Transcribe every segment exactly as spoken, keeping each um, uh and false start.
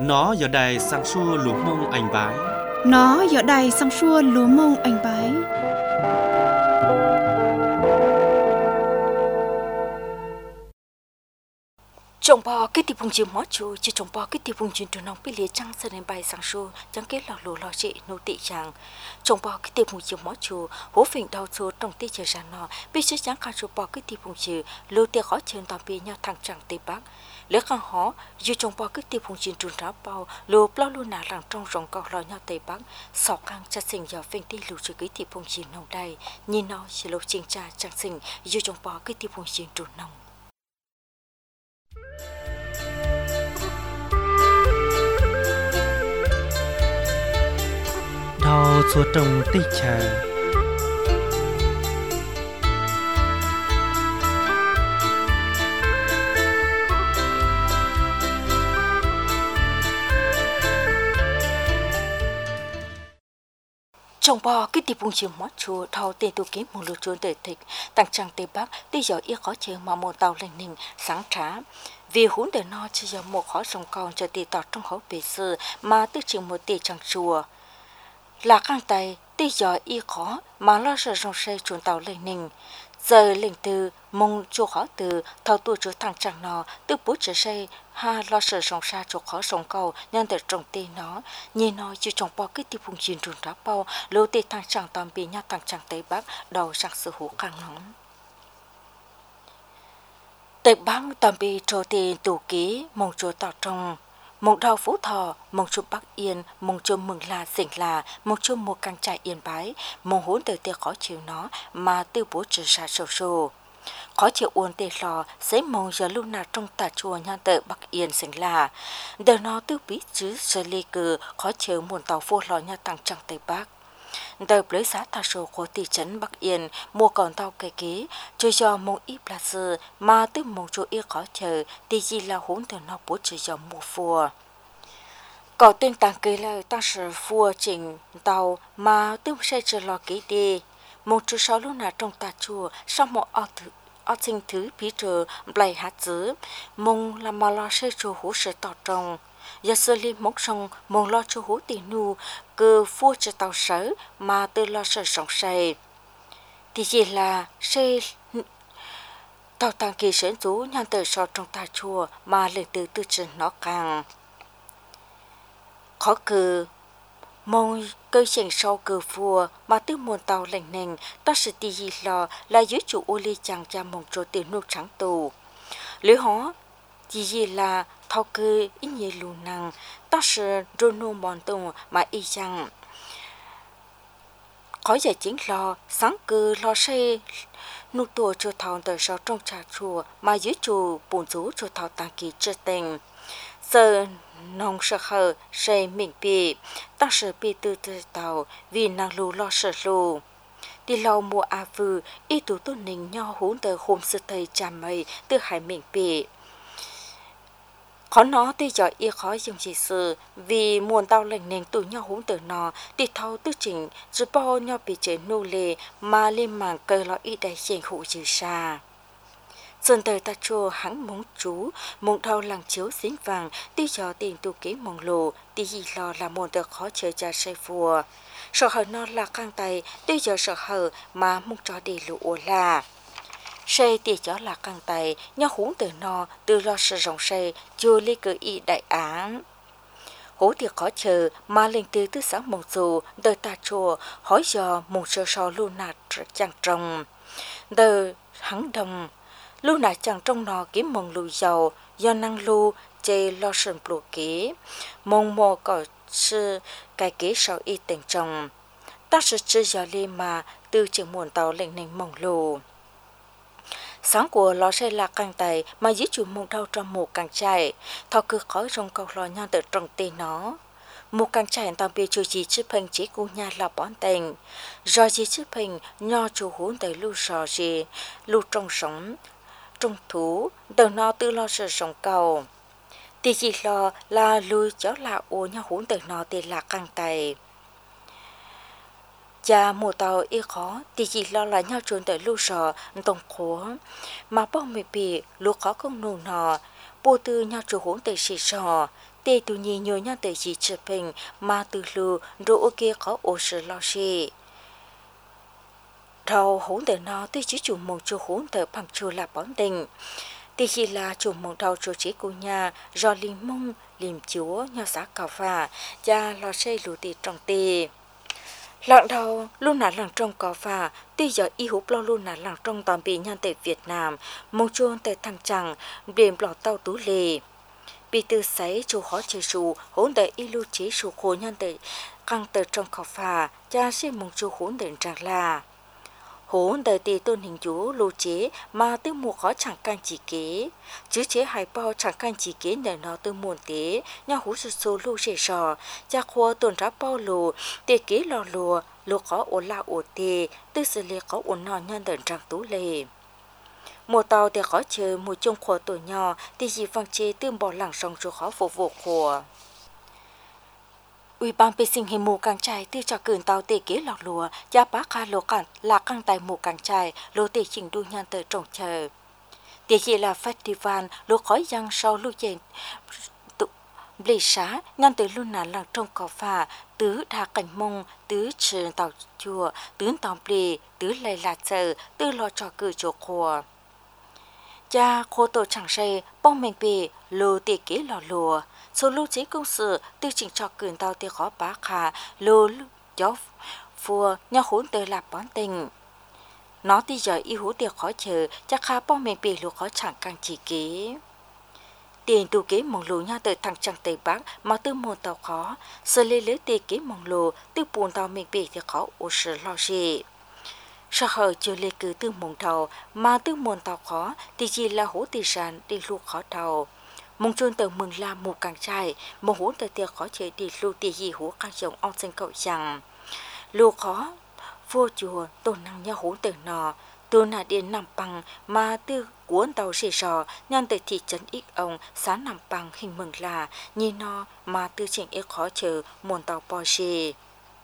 Nó giờ đây sang xua lúa mông anh bái. Nó giờ đây sang xua lúa mông anh bái. Trồng bò cái tiệp vùng chim mót chú chỉ trồng bò cái tiệp vùng chim trường nông bị liệt trăng sơn lên bay sang xua chẳng kết lò lù lò chị nô tị chàng trồng bò cái tiệp vùng chim mót chú hố phình đau xua trồng tị chờ ra nọ bị chứ chẳng cả trồng bò cái tiệp vùng chim lưu tiệc khó chơi tạm bị nhau thằng chẳng tây bắc lẽ khang hó dù trồng bò cái tiệp vùng chim trường ráo bao lưu bao lưu nà rằng trong rồng cầu lò nhau tây bắc sọ căng chặt sinh giờ phình tị lưu trừ cái tiệp vùng chim nông đây nhìn nó chỉ lưu chinh cha chẳng sinh dù trồng bò cái tiệp vùng chim trường nông Đào xua trồng tị trà. trồng bò cái tiệp vùng chim mót chùa thâu tên tu kiếm một lượt chuồn đời thịt tăng trang tây bắc tuy giờ ít khó chơi mà một tàu lên ninh sáng trá vì huống đời no chỉ giờ một khó sông con cho tì tọt trong hậu bể sư mà tư chừng một tì trang chùa là căng tay tuy giờ ít khó mà lo sợ rong say chuồn tàu lên ninh giờ lên từ mông chùa khó từ thâu tu chúa tăng trang nọ tư bút trở say ha lo sợ rong xa chùa khó sông cầu nhân từ trồng tì nó nhìn nó chỉ trồng bò cái tiệp vùng chim chuồn đá bao lô tì tăng trang tạm bị nhát tăng trang tây bắc đầu sang sự hữu căng nóng tây bắc tạm bị trôi tiền tù ký mông chùa tọt trong mông đào phú thọ mông chùa bắc yên mông chùa mừng là sỉnh là mông chùa một căn trại yên bái mông hốn từ tiệc khó chịu nó mà tiêu bố trừ xa sầu sầu khó chịu uốn tê lò giấy mông giờ lúc nào trong tà chùa nhan tự bắc yên sỉnh là đời nó tiêu bí chứ sơ ly cử khó chịu muôn tàu vô lò nha tăng trăng tây bắc đời lấy giá tà sổ của thị trấn Bắc Yên mua còn tàu cây ký chơi do mông ít là sư mà từ mông chỗ ít khó chờ thì gì là hốn từ nó bố chơi do mua phùa có tên tàng cây là ta sử phùa chỉnh tàu mà từ xe chờ lò ký đi mông chỗ sáu lúc nào trong tà chùa sau một ở thứ ở sinh thứ phí trừ bày hạt dứ mông là mà lo xe chùa hú sẽ tỏ trong giờ sơ li mốc sông mong lo cho hú tì nu cơ phu cho tàu sở mà từ lo sợ sống say thì chỉ là xây tàu tàng kỳ sến rú nhan từ so trong ta chùa mà lên từ từ trên nó càng khó cừ mong cơ chèn sau cừ phùa mà từ muôn tàu lành nền ta sẽ tì gì lo là dưới chủ ô ly chàng cha mong cho tiền nô trắng tù lưỡi hó chỉ gì là thao cơ ít nhiều lù năng ta sẽ rôn nô mòn tùng mà y chăng khó giải chính lo sáng cơ lo say nụ tuổi cho thao từ sau trong trà chùa mà dưới chùa bùn rú cho thao tàng kỳ chưa tình giờ nông sợ hờ say mình bị ta sẽ bị từ từ tàu vì năng lù lo sợ lù đi lâu mùa a vư y tú tôn ninh nho hốn từ hôm sư thầy trà mây từ hải mình bị khó nó tuy giỏi y khó dùng chỉ sự vì muôn tao lệnh nền tụi nhau húng từ nó đi thâu tư chỉnh rồi bao nhau bị chế nô lệ mà lên mảng cây lo y đầy chèn hụ trừ xa dần đời ta chua hắn mong chú mong thâu làng chiếu xính vàng tuy giỏi tiền tu kế mong lộ tuy gì lo là muôn được khó chơi cha say phùa sợ hờ nó là căng tay tuy giờ sợ hờ mà mong cho đi lụa là say thì cho là căng tay nhau húng từ nó từ lo sợ rộng say chưa lấy cử y đại án hú thì khó chờ mà lên từ từ sáng mong dù đời ta chùa hỏi giờ mong sơ so luôn nạt chẳng trồng đời hắn đồng luôn nạt chẳng trong nó kiếm mong lùi giàu do năng lưu chê lo sơn bù kế mong mò có sư cái kế sau y tình trồng ta sẽ chơi giờ lên mà từ trường muôn tàu lệnh nền mong lù sáng của lò xe là càng tay mà dưới chủ mông đau trong một càng chạy thọ cứ khói trong cầu lò nhau tự trồng tên nó một càng chạy tao bị chủ gì chữ phình chỉ cu nhà là bón tình rồi gì chữ phình nho chủ huống tới lưu sò gì lưu trong sống trong thú từ nó tự lo sợ sống cầu thì chỉ lo là lui cháu là ô nhau huống tới nó thì là càng tay cha mùa tàu y khó thì chỉ lo là nhau trốn tới lưu sò tổng khố mà bao mì bì lưu khó không nụ nọ bố tư nhau chủ hốn tới xì sò tê tu nhi nhồi nhau tê gì chụp hình mà từ lù rồi ok có ô sự lo gì đầu hỗn tờ nó tê chỉ chủ mong cho hỗn tờ bằng chua là bón tình tê chỉ là chủ mong đầu cho chỉ của nhà do lim mông lim chúa nhau xã cào phà cha lo xây lù tê trong tê lạng đầu luôn là làng trong cào phà tuy giờ y húp lo luôn là làng trong toàn bị nhân tệ Việt Nam mong chuông tệ thăng chẳng biển lọ tàu tú lề bị từ sấy chủ khó chơi sù hỗn tệ y lưu chế sù khổ nhân tệ căng tờ trong cào phà cha sẽ mong chu hỗn tệ rằng là hỗn tệ tì tôn hình chú lưu chế mà tư mùa khó chẳng can chỉ kế chứ chế hai bao chẳng can chỉ kế để nó tư muôn tế nhau hú sụt sô lưu chế sò cha khoa tuần ráp bao lù tê kế lò lùa lù có ổ la ổ tê tư xử lý có ổ nọ nhân tận rằng tú lề mùa tàu thì khó chơi mùa chung khoa tuổi nhỏ thì chỉ vang chế tương bỏ lẳng sông cho khó phục vụ khoa ủy ban vệ sinh hình mù càng trai tư cho cường tàu tê kế lọt lùa gia bá kha lô cản là căng tài mù càng trai lô tê chỉnh đu nhan tờ trồng chờ tê chỉ là festival lô khói giang sau lưu trên lì xá nhan tờ luôn là làng trong cỏ phà tứ đa cảnh mông tứ trường tàu chùa tứ tàu bì tứ lầy là chờ tứ lo cho cử chỗ khua cha khô tổ chẳng say bông mình bì lô tê kế lò lùa số lưu chế công sự tư chỉnh cho cường tàu tê khó bá khả lô gió phùa nhau hốn tê lạp bón tình nó tí giờ y hú tê khó chờ chắc khá bông mình bì lô khó chẳng càng chỉ kế tiền tu kế mong lù nha từ thằng chẳng tây bắc mà tư môn tàu khó sơ lê lưới tê kế mong lù tư buồn tàu mình bì thì khó ô sự lo gì sao hờ chưa lê cứ tư mong tàu mà tư môn tàu khó thì chỉ là hú tì sản đi lu khó tàu mong chôn tờ mừng là một càng trai mong hú tờ tiệc khó chơi đi lu tì gì hú càng chồng ông sinh cậu rằng lu khó vua chùa tôn năng nhau hú tờ nọ tôi là điện nằm bằng mà tư cuốn tàu xì sò nhân từ thị trấn ít ông sáng nằm bằng hình mừng là như nó mà tư chỉnh ít khó chờ muôn tàu bò xì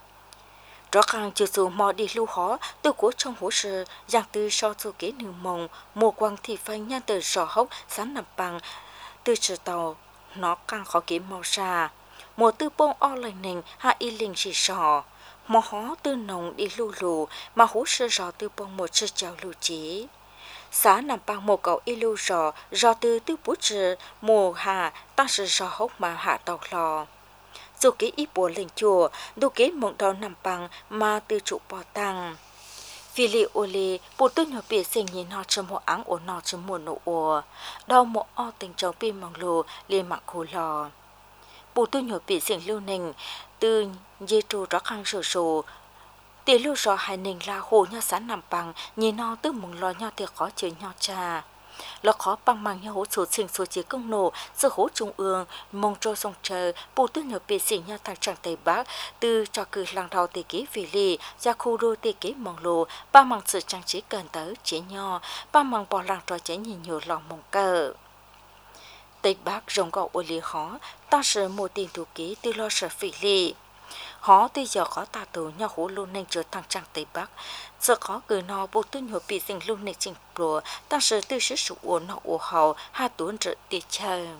rõ ràng chưa dù mò đi lưu khó tư của trong hồ sơ giang tư so số kế nửa mông mùa quang thị phanh nhân từ sò hốc sáng nằm bằng tư chờ tàu nó càng khó kiếm màu xa mùa tư bông o lời nình hạ y linh xì sò mà họ tư nồng đi lưu lù mà hú sơ rò tư bông một sơ chào lưu chế xã nằm bằng một cậu y lưu rò rò tư tư bút trừ mùa hạ ta sơ rò hốc mà hạ tàu lò dù kế ý bùa lên chùa đủ kế mộng đầu nằm bằng mà tư trụ bò tăng vì lì ô lì bộ tư nhỏ bịa sinh nhìn họ châm hộ áng ổ nọ châm mùa nụ ổ đau một o tình cháu pin mong lù liền mạng khổ lò bộ tư nhỏ bịa sinh lưu nình từ dê trù rõ khăn sổ sổ tỷ lưu rõ hai nình là hồ nhau sáng nằm bằng nhìn nó tư mong lo nhau thì khó chơi nhau cha lo khó bằng bằng nhau hỗ số sinh số chế công nổ sự hỗ trung ương mong cho sông chờ bộ tư nhỏ bịa sinh nhau thằng chẳng tây bắc từ cho cử làng đầu tây kế vì lì ra khu đô tây kế mong lô ba bằng sự trang trí cần tới chế nho ba bằng bỏ làng trò chế nhìn nhiều lòng mong cờ tây bắc rồng gạo ô lì khó ta sợ một tiền thủ ký từ lo sợ phỉ lì họ tuy giờ có ta tù nhau hú luôn nên trở thằng trang tây bắc giờ có cười nó bộ tư nhỏ bị sinh luôn nên chỉnh bùa ta sợ tư sử dụng ổn nó ổ hậu hai tuấn trở tiệt chơi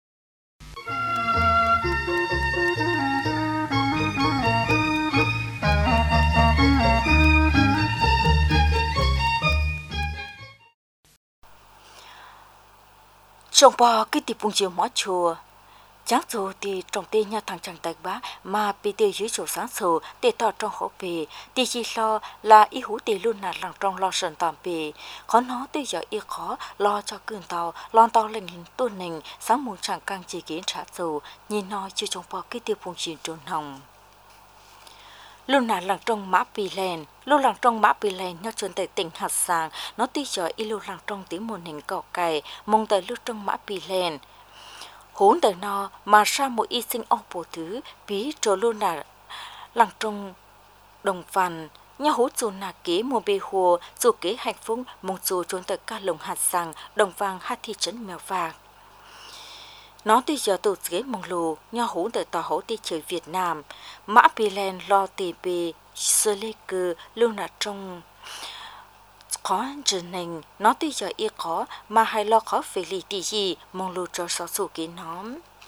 trong bò cái tiệp bung chiều mỏ chùa chắc dù thì trong tên nhà thằng chẳng tạch bá mà bị tiêu dưới chỗ sáng sổ để tỏ trong hậu bì thì chỉ lo là ý hú tì luôn là lằng trong lo sờn tạm bì khó nó từ giờ ý khó lo cho cơn tàu lo tàu lên hình tôn nình sáng mùa chẳng càng chỉ kiến trả dù nhìn nói chưa trong bò cái tiệp bung chiều trốn hồng luôn là làng trong mã pì len luôn làng trong mã pì len nhau chuẩn tại tỉnh hạt sàng nó tuy giờ y luôn làng trong tiếng môn hình cỏ cày mong tại luôn trong mã pì len hốn đời nó mà sao một y sinh ông bổ thứ bí trở luôn là làng trong đồng phàn nhau hốt dù là kế mùa bê hồ dù kế hạnh phúc mong dù trốn tới ca lồng hạt sàng đồng vàng hai thị trấn mèo vàng nó tuy giờ tụt ghế mong lù nhau hốn đời tỏ hổ đi chơi Việt Nam mã pì len lo tì bì sơ lê cư luôn là trong khó trở nên nó tuy giờ y khó mà hay lo khó về lì tì gì mong lù cho số số kiến nóm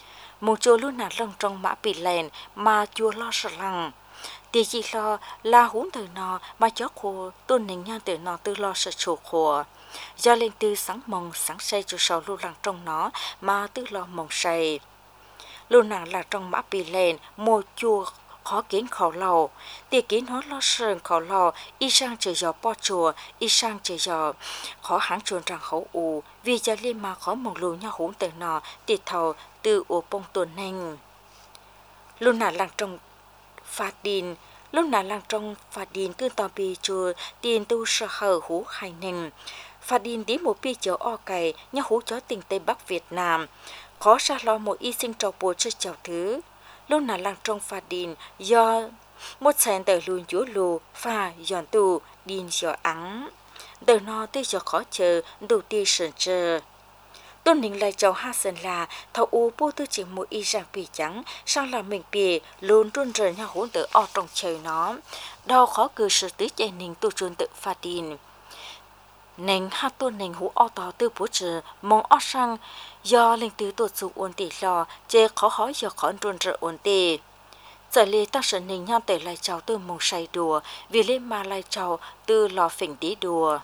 một chỗ luôn nà lăng trong mã bị lèn mà chua lo sợ lăng thì chỉ lo là huống từ nó mà chó khô tuân nình nhau từ nó từ lo sợ chủ khô do lên từ sáng mong sáng say cho sau luôn lăng trong nó mà từ lo mong say luôn nà là trong mã bị lèn một chua khó kiến khẩu lầu thì kiến nó lo sơn khẩu lầu y sang chờ gió po chùa y sang chờ gió khó hãng chuồn rằng khẩu u vì gia liên mà khó mong lù nhau huống từ nó thì thầu từ u bông tuần nành luôn nà lăng trong phá tin lúc nào làng trong phá tin cứ tao bị chùa tiền tu sợ hở hú hành nành phá tin tí một pi chở o cày nhá hú chó tình Tây Bắc Việt Nam khó xa lo một y sinh trò bùa cho chào thứ lúc nào làng trong phá tin do một sàn tờ lùn chúa lù pha giòn tù điên gió ắng tờ nó tới gió khó chờ đủ ti sờn chờ tôn ninh lại cháu ha sơn là thầu u bố tư chỉ một y rằng bì trắng sang là mình bì luôn run rời nhau hỗn tự ở trong trời nó đau khó cử sự tứ chạy ninh tu chuồn tự pha tin ninh ha tôn ninh hú o tỏ tư bố trừ mong o sang do linh tứ tuột sụp ổn tỉ lò chê khó hỏi do khó run rời ổn tỉ giờ lì ta sợ ninh nhau tể lại cháu từ mong say đùa vì lên mà lại cháu từ lò phỉnh đi đùa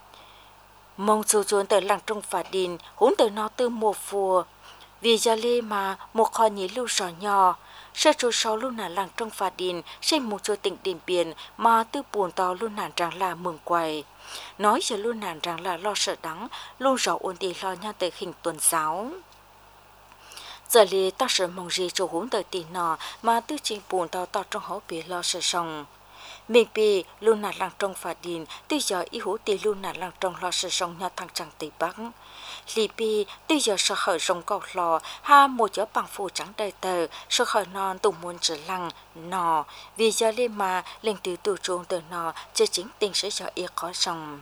mong dù chuồn tới làng trong phá đình huống tới nó từ một phùa vì gia lê mà một kho nhí lưu sò nhỏ sơ chú sáu luôn nản làng trong phá đình xây một chỗ tỉnh điện biển mà từ buồn to luôn nản rằng là mừng quầy nói giờ luôn nản rằng là lo sợ đắng luôn rõ ổn đi lo nhau tới hình tuần giáo giờ lì ta sợ mong gì chỗ huống tới tì nọ mà từ trình buồn to to trong hố bị lo sợ sòng mình bị luôn nản làng trong phá đình từ giờ ý hữu tì luôn nản làng trong lo sợ sòng nhau thằng chẳng Tây Bắc lì bi từ giờ sợ khởi rồng cầu lò ha một chỗ bằng phủ trắng đầy tờ sợ khởi non tùng muốn trở lăng nò vì giờ lên mà lên từ tù trốn từ nò chưa chính tình sẽ cho ý có rồng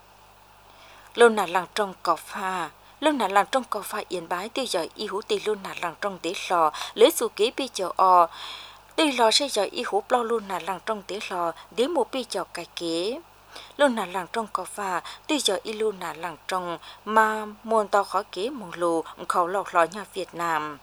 luôn nản làng trong cầu pha luôn nản làng trong cầu pha yên bái từ giờ ý hữu tì luôn nản làng trong tế lò lấy dù kế bi chờ o tì lò sẽ giờ ý hữu bao luôn nản làng trong tế lò đến một bi chờ cải kế luôn nản làng trong có pha tuy giờ y luôn nản làng trong mà môn tao khó kế mong lù khẩu lọc lò nhà Việt Nam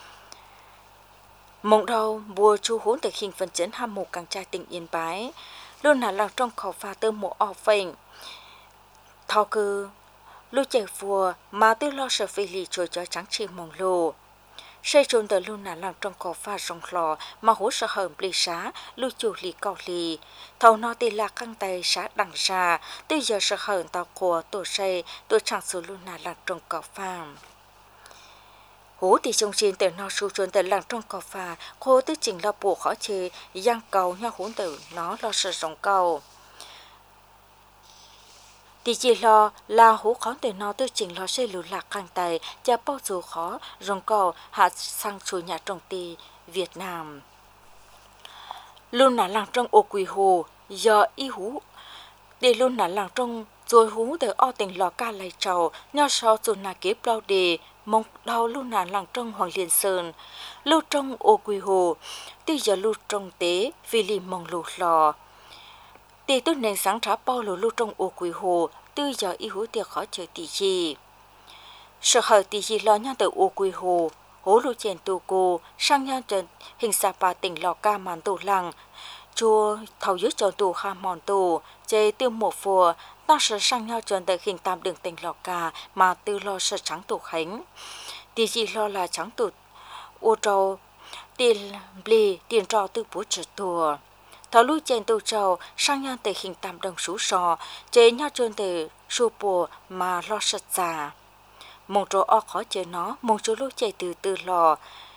mong đâu bùa chu hốn từ hình phần chấn ham một càng trai tình yên bái luôn nản làng trong khẩu pha tơ một o phình thao cư lưu chạy phùa mà tư lo sợ phi lì trôi cho trắng chỉ mong lù xây trốn từ luôn nản làng trong có pha rong lò mà hú sợ hởm lì xá lưu chủ lì cao lì thầu nó tì lạc căng tay xá đằng xa từ giờ sợ hởm tàu của tổ xây tổ chẳng số luôn nản làng trong có pha hú thì trong xin từ nó su trốn từ làng trong có pha cô tư chỉnh là bộ khó chê giang cầu nhau hú từ nó lo sợ rong cầu thì chỉ lo là hú khó từ nó tư chỉnh lo xây lù lạc căng tay cha bao dù khó rong cầu hạ sang chủ nhà trong tì Việt Nam luôn nản làng trong ô quỳ hồ giờ y hú để luôn nản làng trong rồi hú từ o tình lò ca lại trầu nho sau rồi nà kế bao đề mong đau luôn nản làng trong Hoàng Liên Sơn lưu trong ô quỳ hồ tí giờ lưu trong tế vì lì mong lù lò tí tôi nên sáng trả bao lù lưu trong ô quỳ hồ tư giờ y hú tiệc khó chờ tỷ gì sợ hở tỷ gì lo nhau từ ô quỳ hồ hố lưu chèn tù cô sang nhau trần hình Sapa tỉnh lò ca màn tù làng chùa thầu dưới tròn tù kha mòn tù chế tiêu một phùa ta sợ sang nhau trần từ hình tam đường tỉnh lò ca mà tư lo sợ trắng tù khánh tỷ gì lo là trắng tù ô trâu tiền bì tiền trò tư bố trở tùa thầu lưu chèn tù trâu sang nhau từ hình tam đường sú sò chế nhau trần từ su bùa mà lo sợ già mong chỗ o khó chơi nó mong chỗ lúc chạy từ từ lò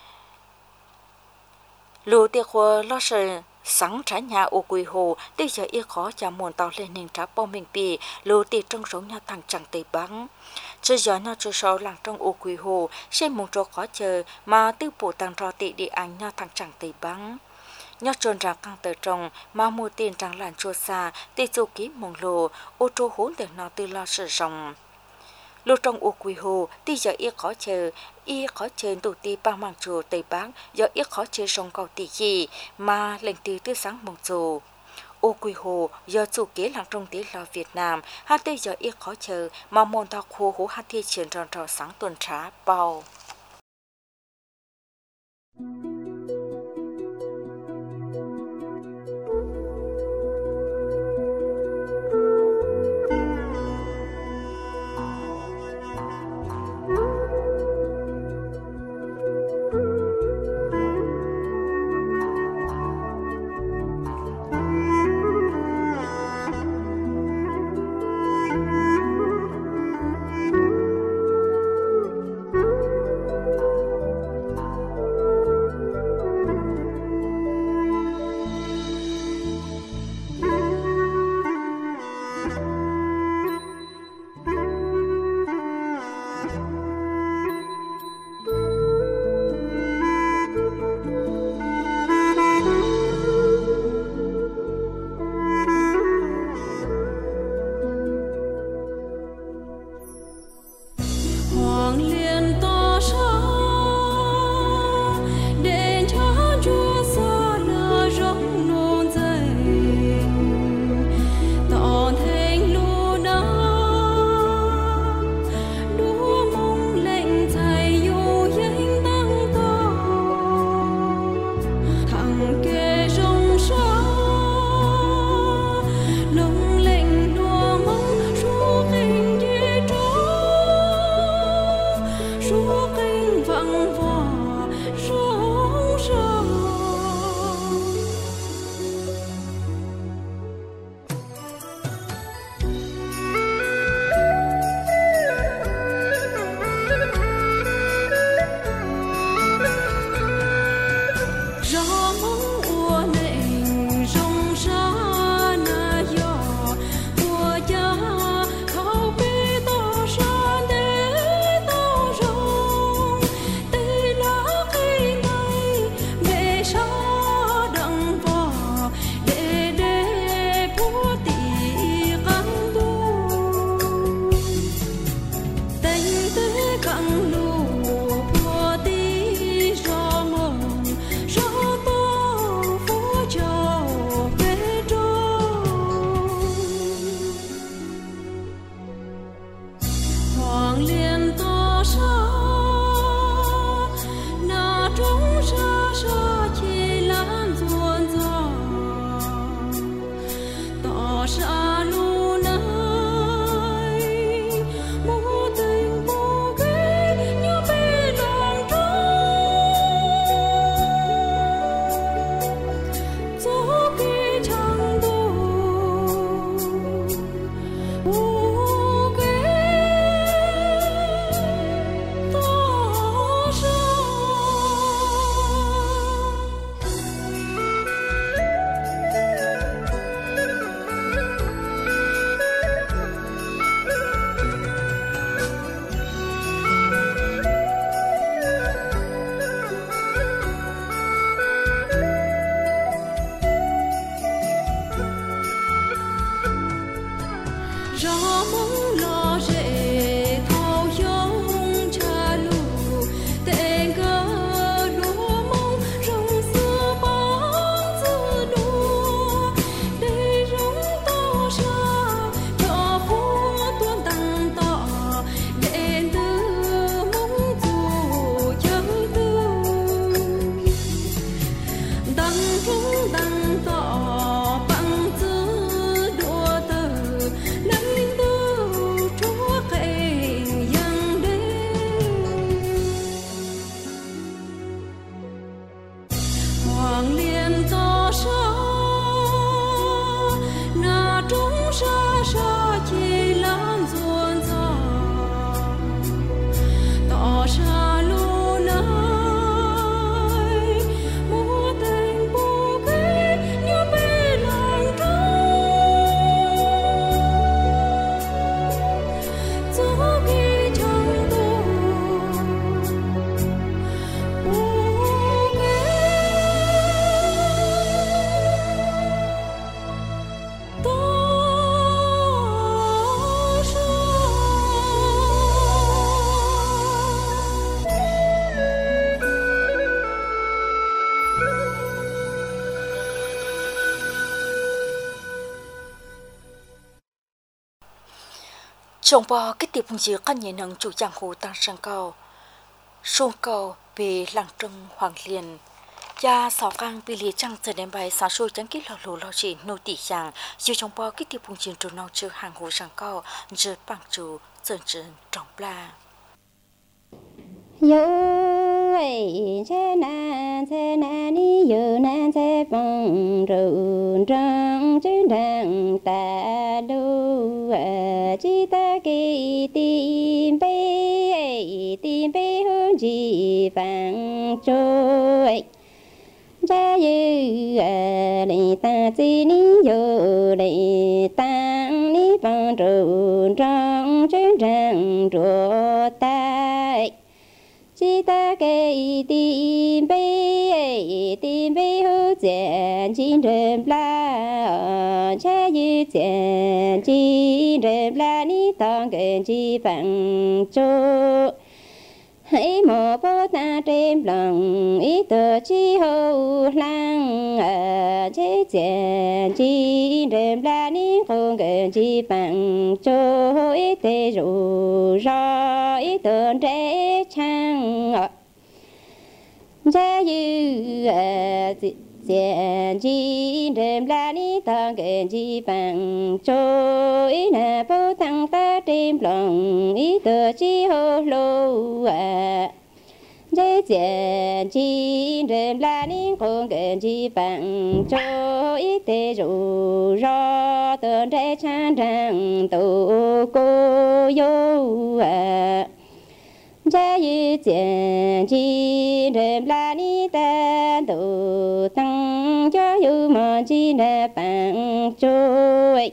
lù tiệc hoa lo sợ sáng trái nhà ô quỳ hồ bây giờ y khó chả muốn tao lên nền trả bom mình bì lù tiệc trong sống nhà thằng chẳng tây bắn chứ giờ nhau chỗ sau làng trong ô quỳ hồ xem mong chỗ khó chơi mà tư bổ tăng trò tị đi anh nhà thằng chẳng tây bắn nhớ tròn ra căng tờ trồng mà mua tiền trắng làn chua xa tê châu ký mong lù ô tô hốn để nó tư lo sợ rồng lưu trong ô quỳ hồ tí giờ y khó chờ y khó chờ tụ ti ba mang chùa Tây Bắc giờ y khó chờ sông cầu tỷ gì mà lệnh từ từ sáng mong chùa ô quỳ hồ giờ chủ kế làng trong tí lo Việt Nam hai tây giờ y khó chờ mà môn thao khu hú hai thi triển tròn trò sáng tuần trá bao Trong bò cái tiệp gì con nhìn nâng chủ giang hồ tăng sang cao sông cầu bị lăng trông hoàng liền cha sáu cang bị liệt trăng giờ đêm bay sáng sôi chẳng kít lò lù lò chỉ nô tỉ rằng chiều trong bao kít tiêu bùng chiến trốn nong chưa hàng hồ sang cao giờ bằng chủ dần dần trọng la yo ấy che na che na ni yo na che bông rượu trăng trên đằng ta lu chỉ ta kỳ tim bê tim bê hơn gì vàng trôi cha yu lệ ta chi ni yo lệ ta ni bông rượu trăng trên đằng rùa tai chỉ ta cái tim bê tim bê hữu diện chín rừng la cha yu diện chín rừng la ni tông gần chi bằng chỗ hãy mò bố ta trên lòng ý tờ chi hậu lăng chế diện chín rừng la ni không gần chi bằng chỗ ý tê rủ rõ ý tờ trẻ chăng cha yu diện chi rừng la ni tông gần chi bằng chỗ ý là bố tăng ta trên lòng ý tờ chi hậu lô chế diện chi rừng la ni không gần chi bằng chỗ ý tê rủ rõ tờ trẻ chăng rằng tổ cô yo cha yu diện chi rừng la ni ta tổ tăng cho yu mà chi là bằng trôi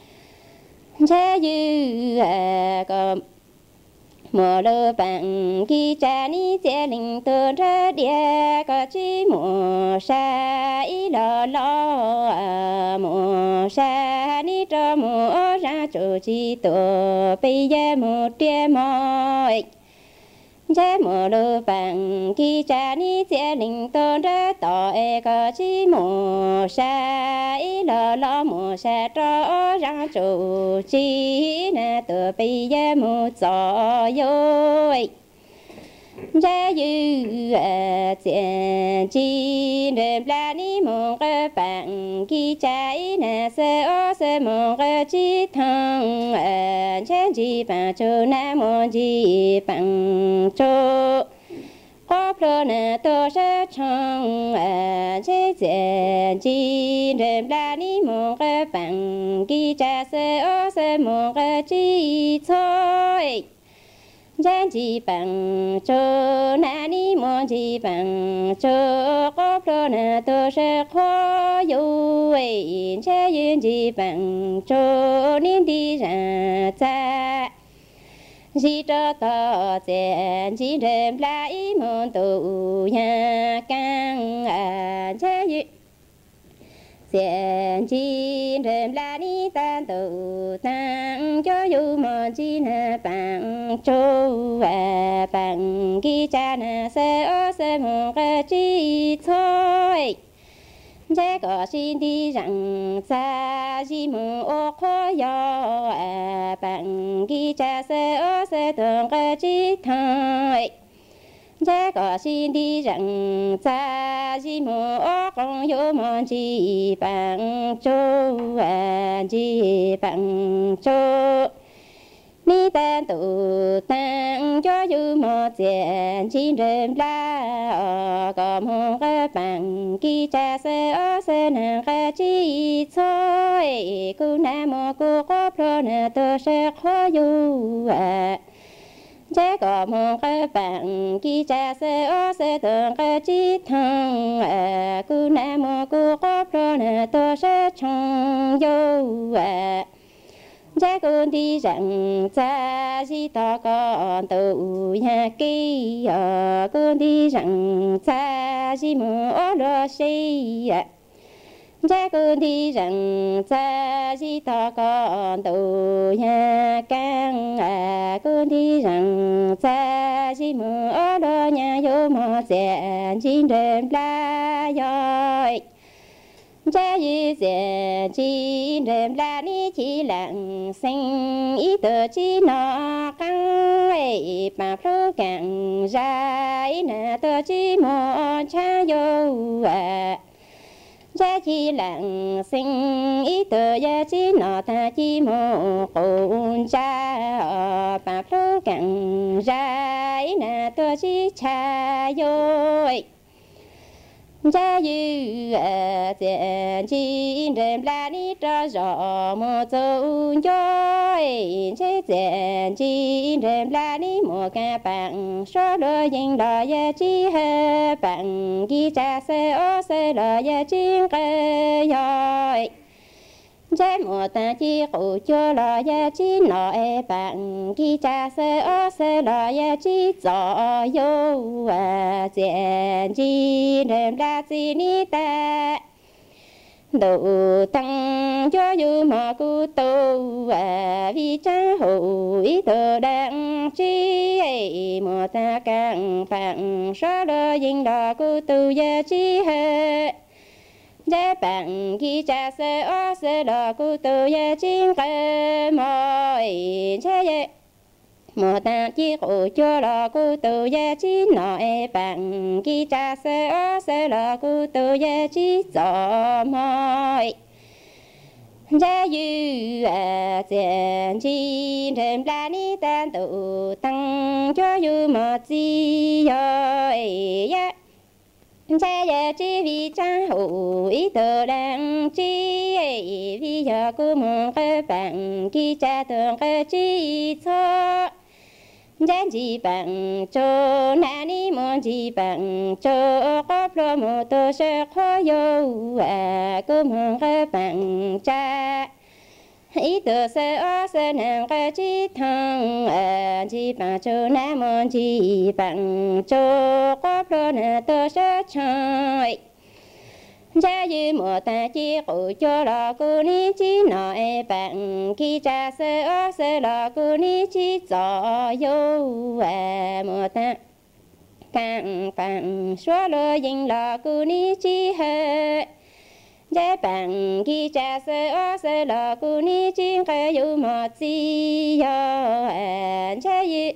cha yu có mùa lơ bằng khi cha ni sẽ linh tơ ra địa có chi mùa sa ý lo lo mùa sa ni cho mùa ra chỗ chi tổ bây giờ một tia mỏi cha mùa lơ bằng khi cha ni sẽ linh tơ ra tỏ e có chi mùa sa ý lo lo mùa sa cho ra chỗ chi na tổ bây giờ một gió yo cha yu diện chi rừng la ni mong cái bằng khi cha ý na sơ ô sơ mong cái chi thăng cha chi bằng chỗ na mong chi bằng chỗ có pro na tô sa chăng chế diện chi rừng la ni mong cái bằng khi cha sơ ô sơ mong cái chi thôi cha chi bằng chỗ na ni mong chi bằng chỗ có pro na tô sa khó yu ấy cha yun chi bằng chỗ niên đi ra cha chỉ cho tao diện chỉ đem lại môn tu nhà căng cha yu diện chi rừng la ni tan tu tăng cho yu mòn chi na bằng châu bằng ki cha na se o se mong cái chi thôi cha có xin đi rằng xa chi mong ô khó yo bằng ki cha se o se tuần cái chi thôi cha có xin đi rằng xa chi mô ô con yo mong chi bằng châu chi bằng châu ni tan tu tăng cho yu mô diện chi rừng la có mong cái bằng ki cha se o se nàng cái chi thôi cu na mô cu có pro na tô se khó yu cha có mong cái bằng ki cha se o se tuần cái chi thăng cu na mô cu có pro na tô se chong yo cha con đi rằng cha chỉ ta con tu nhà kia con đi rằng cha chỉ mua lo xây cha con đi rằng cha chỉ ta con tu nhà căng con đi rằng cha chỉ mua lo nhà vô mà sẽ chỉ đem la rồi cha yu diện chi rừng la ni chi lặng sinh ý tờ chi nó căng ấy bà phu càng dài nà tơ chi mò cha yo à gia chi lặng sinh ý tơ gia chi nọ ta chi mò cồn cha bà phu càng dài nà tơ chi cha yo gia yu à tiền chi đêm la ni cho gió mò dâu yoi chế tiền chi đêm la ni mò ca bằng số đôi dinh đò gia chi hè bằng ghi cha se ô se đò gia chi kê yoi chế mò ta chi cụ cho đò gia chi nọ e bằng ghi cha se ô se đò gia chi gió yo à tiền chi đêm la chi ni ta đầu tăng cho dù mà cô tu và vì cha hữu tự đang chi mà ta càng phẳng số đo dinh đo cô tu gia chi hệ gia bằng ghi cha sơ ô sơ đo cô tu gia chi cơ mọi cha ye mà ta chi cụ cho đo cô tu gia chi nội bằng ghi cha sơ ô sơ đo cô tu gia chi gió mọi gia yu à tiền chi thêm la ni tan tu tăng cho yu mà chi yo ya cha ya chi vi cha hữu ý tự đang chi vi giờ cô mong cơ bằng ghi cha tưởng cơ chi cho gia chi bằng cho na ni mong chi bằng cho có pro một tô sơ khó yo à cô mong cơ bằng cha ý tự sơ ó sơ nàng cơ chi thăng à chi bằng cho na mong chi bằng cho có pro na tô sơ choi gia yu mùa ta chi cụ cho lò cô ni chi nọ e bằng khi cha sơ ó sơ lò cô ni chi gió yo à mùa ta càng bằng số lô dinh lò cô ni chi hơi gia bằng khi cha sơ ó sơ lò cô ni chi cơ yu mùa chi yo à gia yu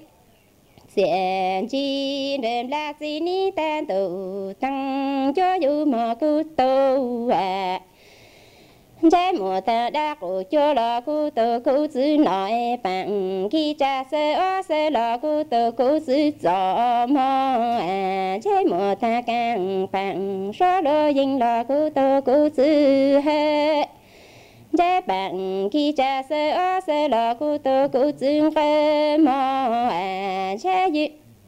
tiền chi đêm la chi ni tan tu tăng cho yu mà cu tu à trái mùa ta đã cụ cho lò cu tu cu chữ nội bằng khi cha sơ ó sơ lò cu tu cu chữ gió mò à trái mùa ta càng bằng số đô dinh lò cu tu cu chữ hết gia bằng khi cha sơ ó sơ lò cu tu cu chữ cơ mò à cha yu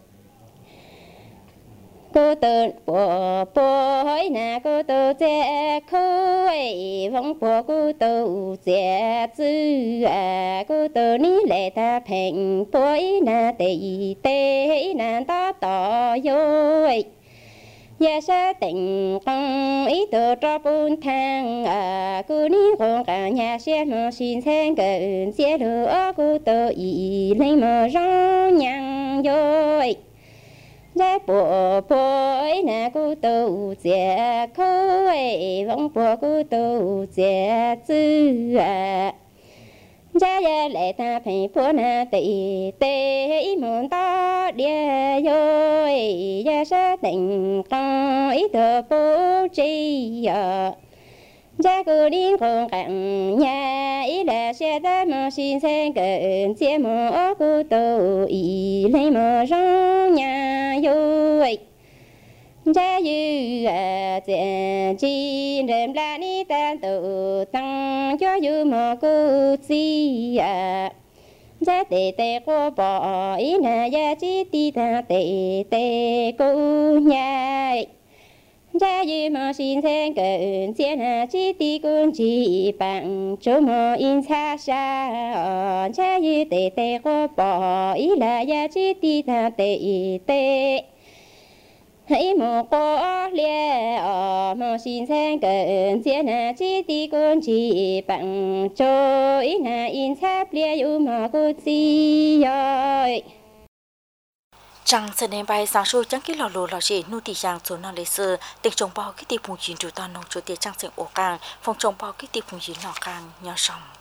cô tu bộ bộ hỏi na cô tu che khơi vong bộ cô tu che chữ à cô tu ni lệ ta phèn bối na tê tê na to to yoi gia sa tình công ý tự cho bốn thang à cô ni con cả nhà xe nó xin sen gần xe lửa cô tự ý lấy mà rong nhang yoi gia bộ bối na cô tu che khơi vong bộ cô tu che chữ à gia gia lệ ta phải phố na tê tê môn to địa yoi gia sa tình con ý thơ bố chi ya gia cô đi con cạnh nhà ý là xe ta mà xin sen gần xe mà cô tu ý lấy mà rong nhà yoi gia yu à tiền chi đêm la ni tan tu tăng cho yu mà cô chi à gia tê tê cô bỏ ý na gia chi ti ta tê tê cô nhai gia yu mà xin sen gần xe na chi ti cô chi bằng chỗ mà in xa xa gia yu tê tê cô bỏ ý là gia chi ti ta tê tê hãy một cô lia ở mà xin sang gần xe na chi ti con chỉ bằng cho ý na in sáp lia u mà cô chi rồi chẳng sẽ nên bài sáng số chẳng cái lò lò lò chỉ nu thì giang số nào lấy sơ tình trồng bao cái tiệp phùng chín chủ toàn nông chủ tiệp chẳng sẽ ổ càng phòng trồng bao cái tiệp phùng chín lò càng nhỏ sòng